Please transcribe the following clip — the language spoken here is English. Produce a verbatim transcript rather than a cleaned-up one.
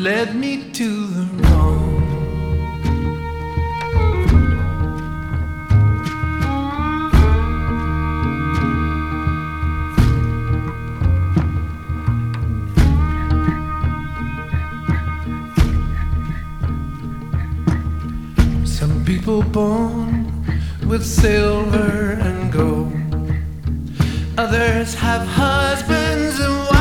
led me to the wrong. Some people born with silver and gold, others have husbands and wives.